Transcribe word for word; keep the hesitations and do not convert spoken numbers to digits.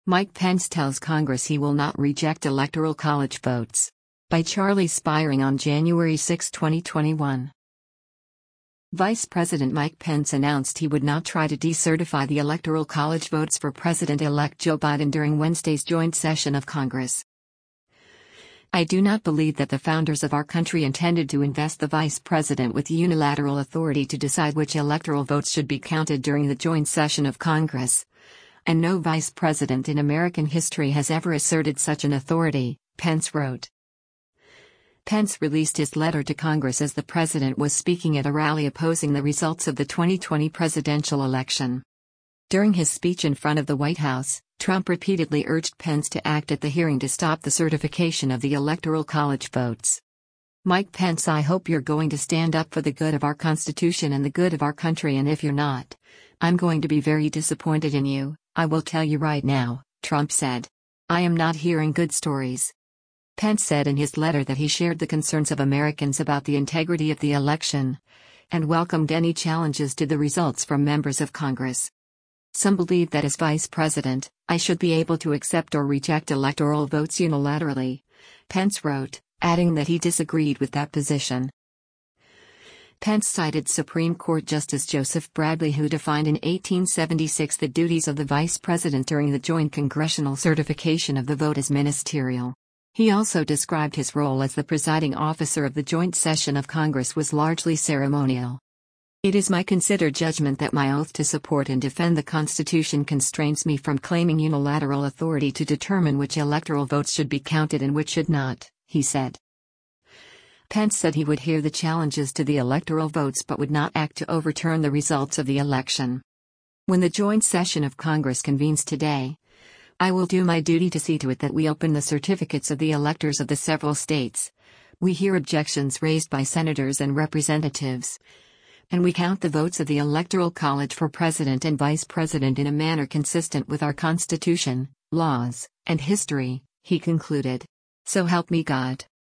Mike Pence tells Congress he will not reject Electoral College votes. By Charlie Spiring on January sixth, twenty twenty-one. Vice President Mike Pence announced he would not try to decertify the Electoral College votes for President-elect Joe Biden during Wednesday's joint session of Congress. I do not believe that the founders of our country intended to invest the vice president with unilateral authority to decide which electoral votes should be counted during the joint session of Congress. And no vice president in American history has ever asserted such an authority, Pence wrote. Pence released his letter to Congress as the president was speaking at a rally opposing the results of the twenty twenty presidential election. During his speech in front of the White House, Trump repeatedly urged Pence to act at the hearing to stop the certification of the Electoral College votes. Mike Pence, I hope you're going to stand up for the good of our Constitution and the good of our country, and if you're not, I'm going to be very disappointed in you, I will tell you right now, Trump said. I am not hearing good stories. Pence said in his letter that he shared the concerns of Americans about the integrity of the election and welcomed any challenges to the results from members of Congress. Some believe that as vice president, I should be able to accept or reject electoral votes unilaterally, Pence wrote, adding that he disagreed with that position. Pence cited Supreme Court Justice Joseph Bradley, who defined in eighteen seventy-six the duties of the vice president during the joint congressional certification of the vote as ministerial. He also described his role as the presiding officer of the joint session of Congress was largely ceremonial. It is my considered judgment that my oath to support and defend the Constitution constrains me from claiming unilateral authority to determine which electoral votes should be counted and which should not, he said. Pence said he would hear the challenges to the electoral votes but would not act to overturn the results of the election. When the joint session of Congress convenes today, I will do my duty to see to it that we open the certificates of the electors of the several states. We hear objections raised by senators and representatives, and we count the votes of the Electoral College for president and vice president in a manner consistent with our Constitution, laws, and history, he concluded. So help me God.